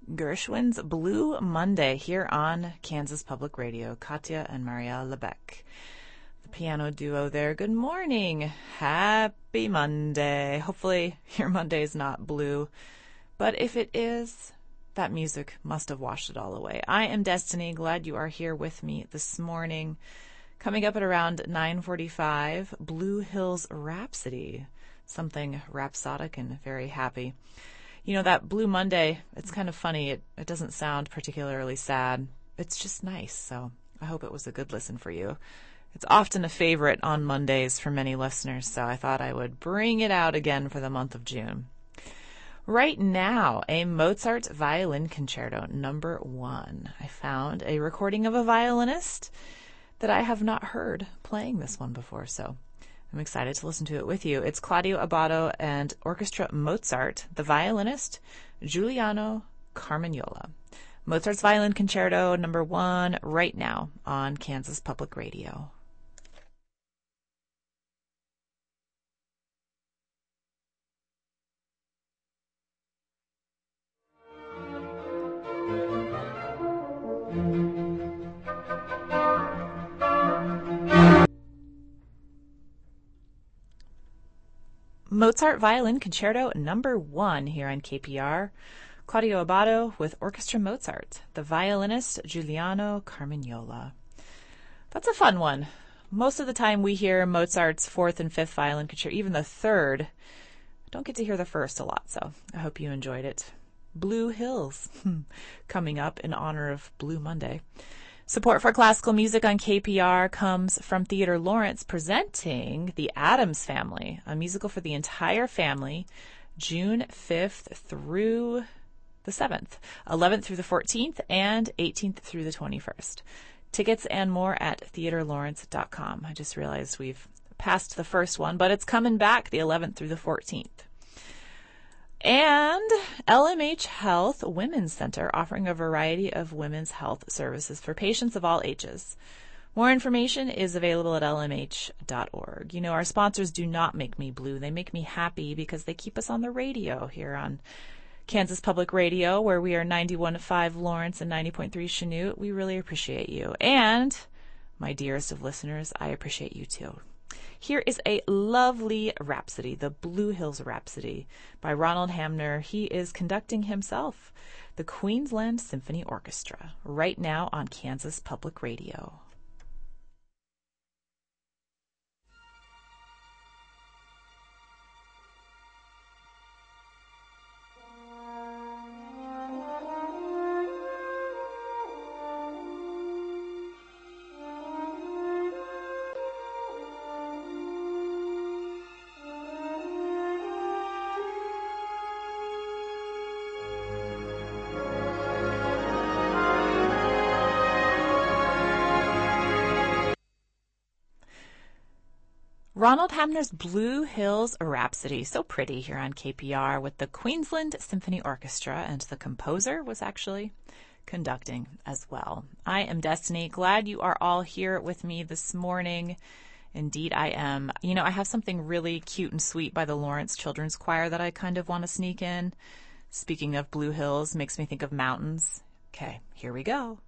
Gershwin's Blue Monday here on Kansas Public Radio. Katya and Maria Lebec, the piano duo there. Good morning. Happy Monday. Hopefully your Monday is not blue, but if it is, that music must have washed it all away. I am Destiny. Glad you are here with me this morning. Coming up at around 9:45, Blue Hills Rhapsody. Something rhapsodic and very happy. You know, that Blue Monday, it's kind of funny. It doesn't sound particularly sad. It's just nice, so I hope it was a good listen for you. It's often a favorite on Mondays for many listeners, so I thought I would bring it out again for the month of June. Right now, a Mozart Violin Concerto number 1. I found a recording of a violinist that I have not heard playing this one before, so I'm excited to listen to it with you. It's Claudio Abbado and Orchestra Mozart, the violinist, Giuliano Carmagnola. Mozart's Violin Concerto number 1 right now on Kansas Public Radio. Mozart Violin Concerto number 1 here on KPR. Claudio Abbado with Orchestra Mozart, the violinist Giuliano Carmagnola. That's a fun one. Most of the time we hear Mozart's 4th and 5th violin concerto, even the 3rd. Don't get to hear the 1st a lot, so I hope you enjoyed it. Blue Hills, coming up in honor of Blue Monday. Support for classical music on KPR comes from Theodore Lawrence presenting The Addams Family, a musical for the entire family, June 5th through the 7th, 11th through the 14th, and 18th through the 21st. Tickets and more at theodorelawrence.com. I just realized we've passed the first one, but it's coming back the 11th through the 14th. And LMH Health Women's Center offering a variety of women's health services for patients of all ages. More information is available at lmh.org. You know, our sponsors do not make me blue. They make me happy because they keep us on the radio here on Kansas Public Radio, where we are 91.5 Lawrence and 90.3 Chanute. We really appreciate you. And my dearest of listeners, I appreciate you too. Here is a lovely rhapsody, the Blue Hills Rhapsody by Ronald Hamner. He is conducting himself, the Queensland Symphony Orchestra, right now on Kansas Public Radio. Ronald Hamner's Blue Hills Rhapsody, so pretty here on KPR with the Queensland Symphony Orchestra, and the composer was actually conducting as well. I am Destiny. Glad you are all here with me this morning. Indeed, I am. You know, I have something really cute and sweet by the Lawrence Children's Choir that I kind of want to sneak in. Speaking of Blue Hills, makes me think of mountains. Okay, here we go.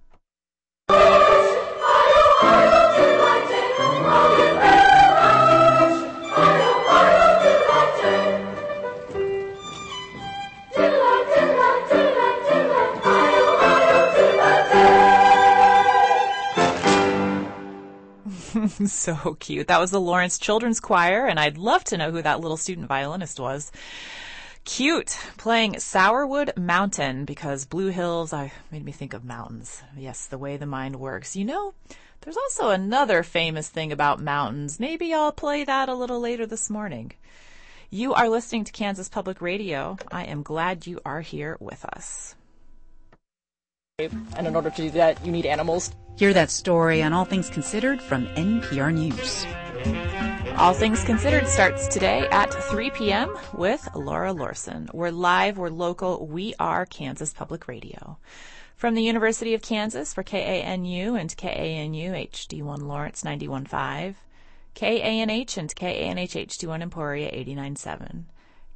So cute. That was the Lawrence Children's Choir, and I'd love to know who that little student violinist was. Cute. Playing Sourwood Mountain, because Blue Hills made me think of mountains. Yes, the way the mind works. You know, there's also another famous thing about mountains. Maybe I'll play that a little later this morning. You are listening to Kansas Public Radio. I am glad you are here with us. And in order to do that, you need animals. Hear that story on All Things Considered from NPR News. All Things Considered starts today at 3 p.m. with Laura Lorson. We're live, we're local, we are Kansas Public Radio. From the University of Kansas for KANU and KANU HD1 Lawrence 91.5, KANH and KANH HD1 Emporia 89.7,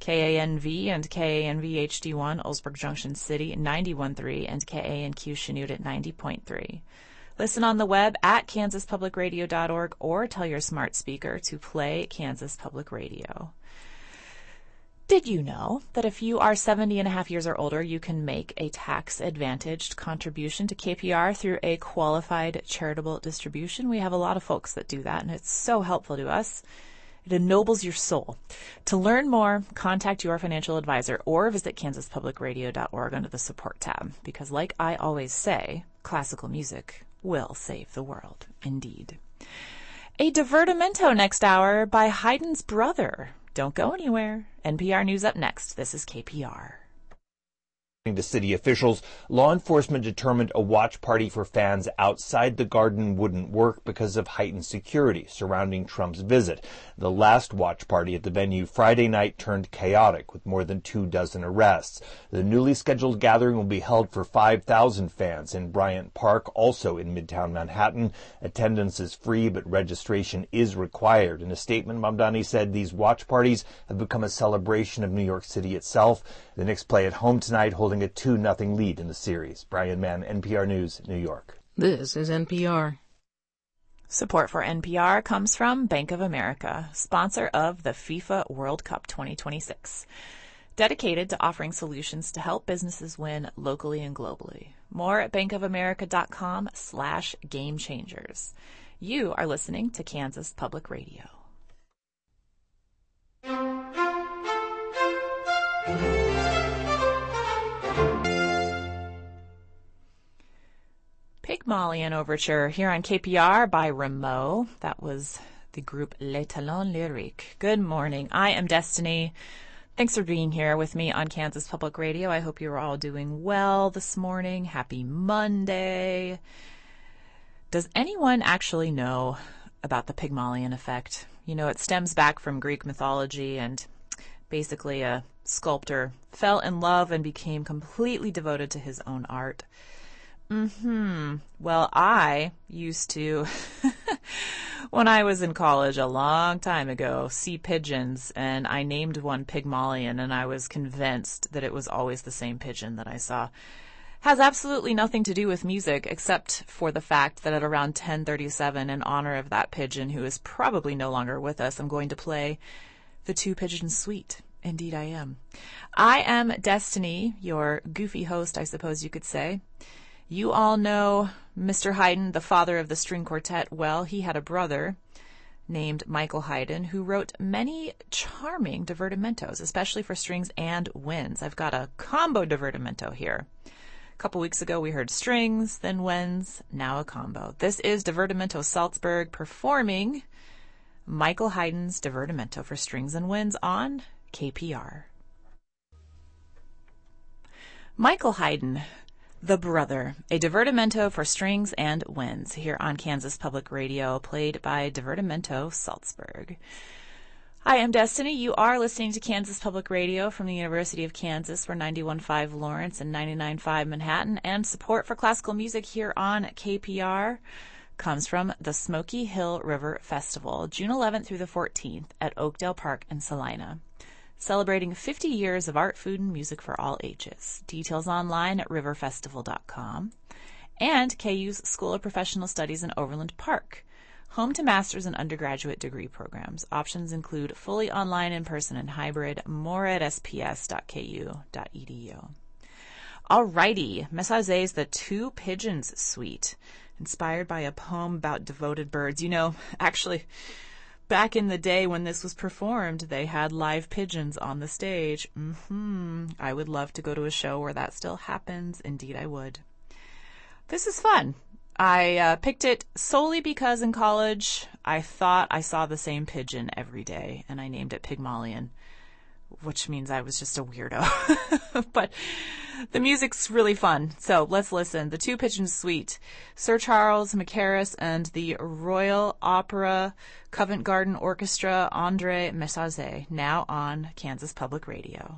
KANV and KANV HD1, Oldsburg Junction City, 91.3, and KANQ Chanute at 90.3. Listen on the web at kansaspublicradio.org or tell your smart speaker to play Kansas Public Radio. Did you know that if you are 70 and a half years or older, you can make a tax-advantaged contribution to KPR through a qualified charitable distribution? We have a lot of folks that do that, and it's so helpful to us. It ennobles your soul. To learn more, contact your financial advisor or visit kansaspublicradio.org under the support tab, because like I always say, classical music will save the world. Indeed. A divertimento next hour by Haydn's brother. Don't go anywhere. NPR News up next. This is KPR. To city officials, law enforcement determined a watch party for fans outside the Garden wouldn't work because of heightened security surrounding Trump's visit. The last watch party at the venue Friday night turned chaotic with more than 24 arrests. The newly scheduled gathering will be held for 5,000 fans in Bryant Park, also in Midtown Manhattan. Attendance is free, but registration is required. In a statement, Mamdani said these watch parties have become a celebration of New York City itself. The Knicks play at home tonight, holding a 2-0 lead in the series. Brian Mann, NPR News, New York. This is NPR. Support for NPR comes from Bank of America, sponsor of the FIFA World Cup 2026. Dedicated to offering solutions to help businesses win locally and globally. More at bankofamerica.com/gamechangers. You are listening to Kansas Public Radio. Pygmalion Overture here on KPR by Rameau. That was the group Les Talons Lyriques. Good morning. I am Destiny. Thanks for being here with me on Kansas Public Radio. I hope you're all doing well this morning. Happy Monday. Does anyone actually know about the Pygmalion effect? You know, it stems back from Greek mythology, and basically a sculptor fell in love and became completely devoted to his own art. Well, I used to, when I was in college a long time ago, see pigeons, and I named one Pygmalion, and I was convinced that it was always the same pigeon that I saw. Has absolutely nothing to do with music, except for the fact that at around 10:37, in honor of that pigeon, who is probably no longer with us, I'm going to play the Two Pigeons Suite. Indeed I am. I am Destiny, your goofy host, I suppose you could say. You all know Mr. Haydn, the father of the string quartet. Well, he had a brother named Michael Haydn who wrote many charming divertimentos, especially for strings and winds. I've got a combo divertimento here. A couple weeks ago we heard strings, then winds, now a combo. This is Divertimento Salzburg performing Michael Haydn's divertimento for strings and winds on KPR. Michael Haydn, The Brother, a divertimento for strings and winds, here on Kansas Public Radio, played by Divertimento Salzburg. I am Destiny. You are listening to Kansas Public Radio from the University of Kansas. We're 91.5 Lawrence and 99.5 Manhattan, and support for classical music here on KPR comes from the Smoky Hill River Festival, June 11th through the 14th at Oakdale Park in Salina. Celebrating 50 years of art, food, and music for all ages. Details online at riverfestival.com. And KU's School of Professional Studies in Overland Park, home to master's and undergraduate degree programs. Options include fully online, in-person, and hybrid. More at sps.ku.edu. Alrighty, Message's The Two Pigeons Suite, inspired by a poem about devoted birds. You know, actually, back in the day when this was performed, they had live pigeons on the stage. I would love to go to a show where that still happens. Indeed, I would. This is fun. I picked it solely because in college I thought I saw the same pigeon every day, and I named it Pygmalion, which means I was just a weirdo. But the music's really fun, so let's listen. The Two Pigeons Suite, Sir Charles Mackerras and the Royal Opera Covent Garden Orchestra, André Messager, now on Kansas Public Radio.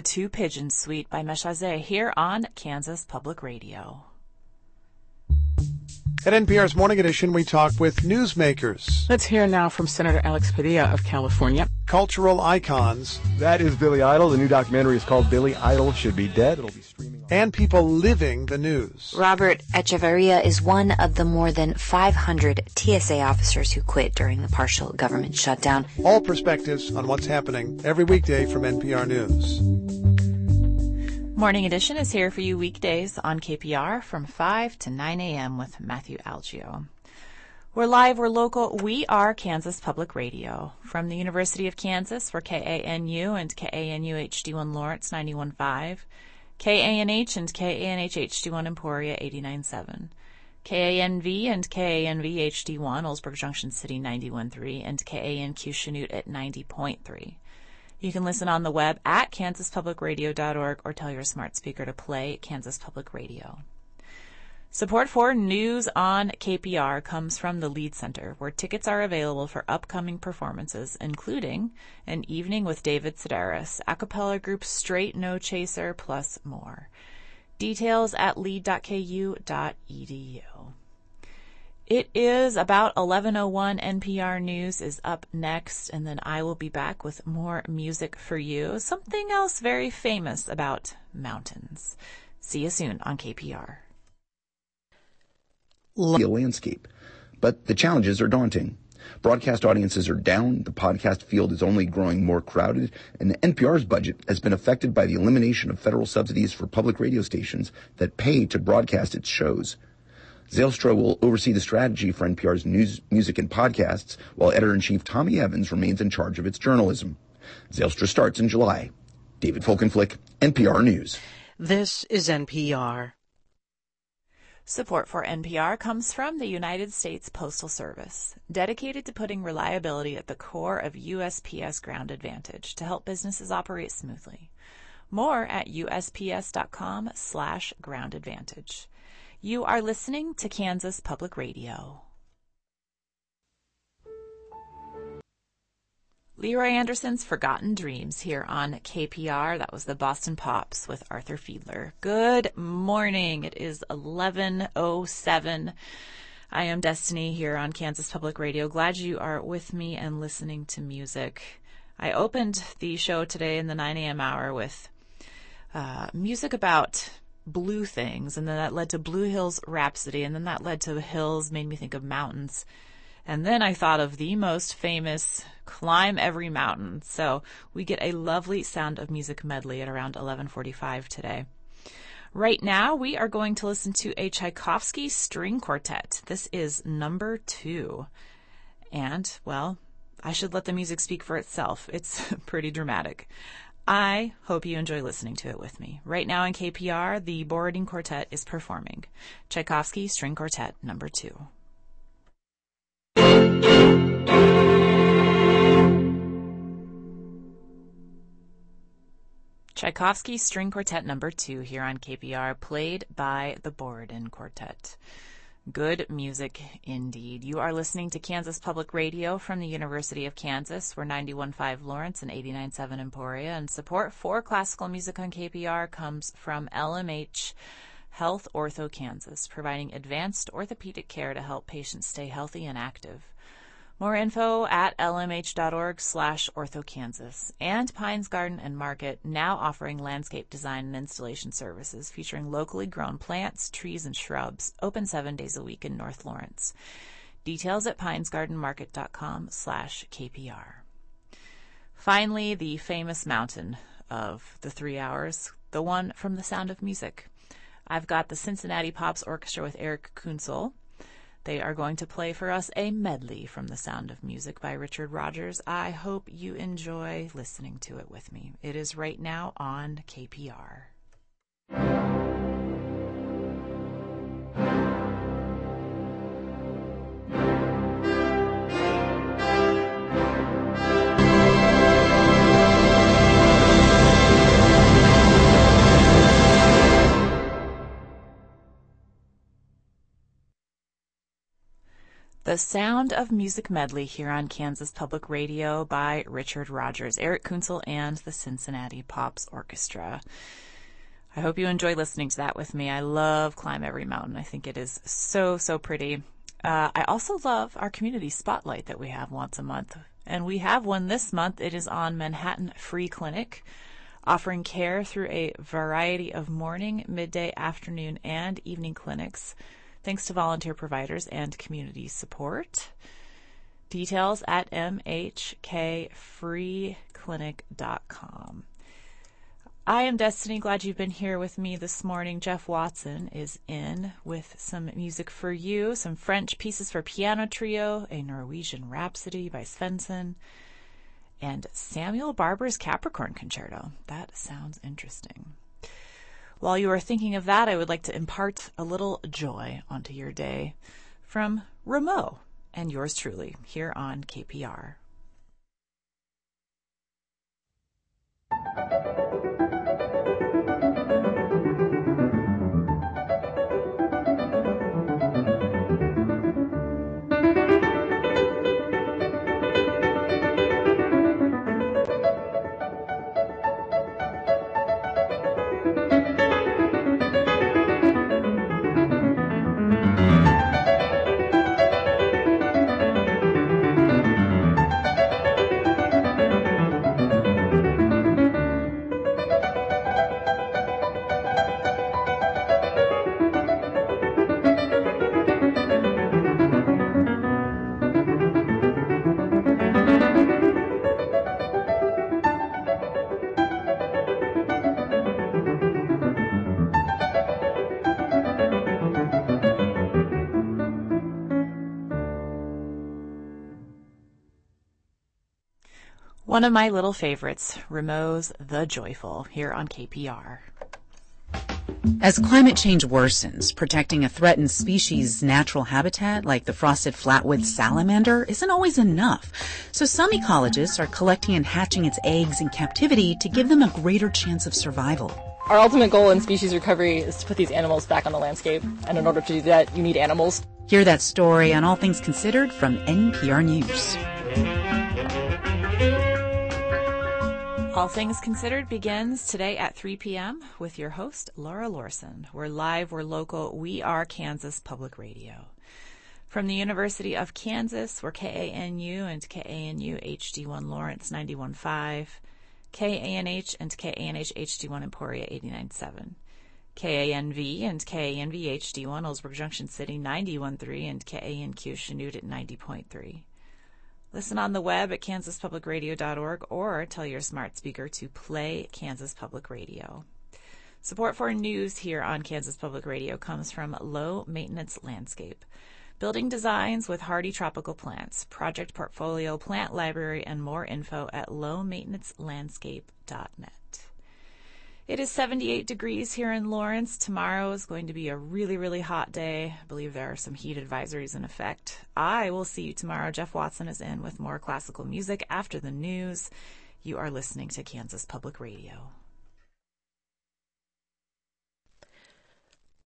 The Two Pigeons Suite by Meshazeh here on Kansas Public Radio. At NPR's Morning Edition, we talk with newsmakers, Let's hear now from Senator Alex Padilla of California. cultural icons, That is Billy Idol. The new documentary is called Billy Idol Should Be Dead. It'll be streaming. and people living the news. Robert Echeverria is one of the more than 500 TSA officers who quit during the partial government shutdown. All perspectives on what's happening every weekday from NPR News. Morning Edition is here for you weekdays on KPR from 5 to 9 a.m. with Matthew Algio. We're live, we're local, we are Kansas Public Radio. From the University of Kansas, we're KANU and KANU HD1 Lawrence 91.5, KANH and KANH HD1 Emporia 89.7, KANV and KANV HD1 Oldsburg Junction City 91.3, and KANQ Chanute at 90.3. You can listen on the web at kansaspublicradio.org or tell your smart speaker to play Kansas Public Radio. Support for News on KPR comes from the Lead Center, where tickets are available for upcoming performances, including An Evening with David Sedaris, a cappella group Straight No Chaser, plus more. Details at lead.ku.edu. It is about 11:01. NPR News is up next, and then I will be back with more music for you. Something else very famous about mountains. See you soon on KPR. Landscape, but the challenges are daunting. Broadcast audiences are down, the podcast field is only growing more crowded, and NPR's budget has been affected by the elimination of federal subsidies for public radio stations that pay to broadcast its shows. Zylstra will oversee the strategy for NPR's news, music, and podcasts, while editor-in-chief Tommy Evans remains in charge of its journalism. Zylstra starts in July. David Folkenflik, NPR News. This is NPR. Support for NPR comes from the United States Postal Service, dedicated to putting reliability at the core of USPS Ground Advantage to help businesses operate smoothly. More at usps.com/groundadvantage. You are listening to Kansas Public Radio. Leroy Anderson's Forgotten Dreams here on KPR. That was the Boston Pops with Arthur Fiedler. Good morning. It is 11:07. I am Destiny here on Kansas Public Radio. Glad you are with me and listening to music. I opened the show today in the 9 a.m. hour with music about blue things, and then that led to Blue Hills Rhapsody, and then that led to hills, made me think of mountains. And then I thought of the most famous Climb Every Mountain. So we get a lovely Sound of Music medley at around 11:45 today. Right now we are going to listen to a Tchaikovsky string quartet. This is number 2. And, well, I should let the music speak for itself. It's pretty dramatic. I hope you enjoy listening to it with me. Right now in KPR, the Borodin Quartet is performing Tchaikovsky String Quartet number 2. Tchaikovsky String Quartet number 2 here on KPR, played by the Borodin Quartet. Good music indeed. You are listening to Kansas Public Radio from the University of Kansas. We're 91.5 Lawrence and 89.7 Emporia, and support for classical music on KPR comes from LMH Health Ortho Kansas, providing advanced orthopedic care to help patients stay healthy and active. More info at lmh.org/orthokansas. And Pines Garden and Market, now offering landscape design and installation services featuring locally grown plants, trees, and shrubs, open 7 days a week in North Lawrence. Details at pinesgardenmarket.com/KPR. Finally, the famous mountain of the 3 hours, the one from The Sound of Music. I've got the Cincinnati Pops Orchestra with Eric Kunzel. They are going to play for us a medley from The Sound of Music by Richard Rodgers. I hope you enjoy listening to it with me. It is right now on KPR. The Sound of Music medley here on Kansas Public Radio by Richard Rogers, Eric Kunzel, and the Cincinnati Pops Orchestra. I hope you enjoy listening to that with me. I love Climb Every Mountain. I think it is so, so pretty. I also love our community spotlight that we have once a month. And we have one this month. It is on Manhattan Free Clinic, offering care through a variety of morning, midday, afternoon, and evening clinics, thanks to volunteer providers and community support. Details at mhkfreeclinic.com. I am Destiny. Glad you've been here with me this morning. Jeff Watson is in with some music for you, some French pieces for piano trio, a Norwegian Rhapsody by Svensson, and Samuel Barber's Capricorn Concerto. That sounds interesting. While you are thinking of that, I would like to impart a little joy onto your day from Rameau and yours truly here on KPR. One of my little favorites, Rameau's The Joyful, here on KPR. As climate change worsens, protecting a threatened species' natural habitat, like the frosted flatwood salamander, isn't always enough. So some ecologists are collecting and hatching its eggs in captivity to give them a greater chance of survival. Our ultimate goal in species recovery is to put these animals back on the landscape, and in order to do that, you need animals. Hear that story on All Things Considered from NPR News. All Things Considered begins today at 3 p.m. with your host, Laura Lorson. We're live, we're local, we are Kansas Public Radio. From the University of Kansas, we're KANU and KANU HD1 Lawrence 91.5, KANH and KANH HD1 Emporia 89.7, KANV and KANV HD1 Ellsworth Junction City 91.3, and KANQ Chanute at 90.3. Listen on the web at kansaspublicradio.org or tell your smart speaker to play Kansas Public Radio. Support for news here on Kansas Public Radio comes from Low Maintenance Landscape. Building designs with hardy tropical plants, project portfolio, plant library, and more info at lowmaintenancelandscape.net. It is 78 degrees here in Lawrence. Tomorrow is going to be a really, really hot day. I believe there are some heat advisories in effect. I will see you tomorrow. Jeff Watson is in with more classical music after the news. You are listening to Kansas Public Radio.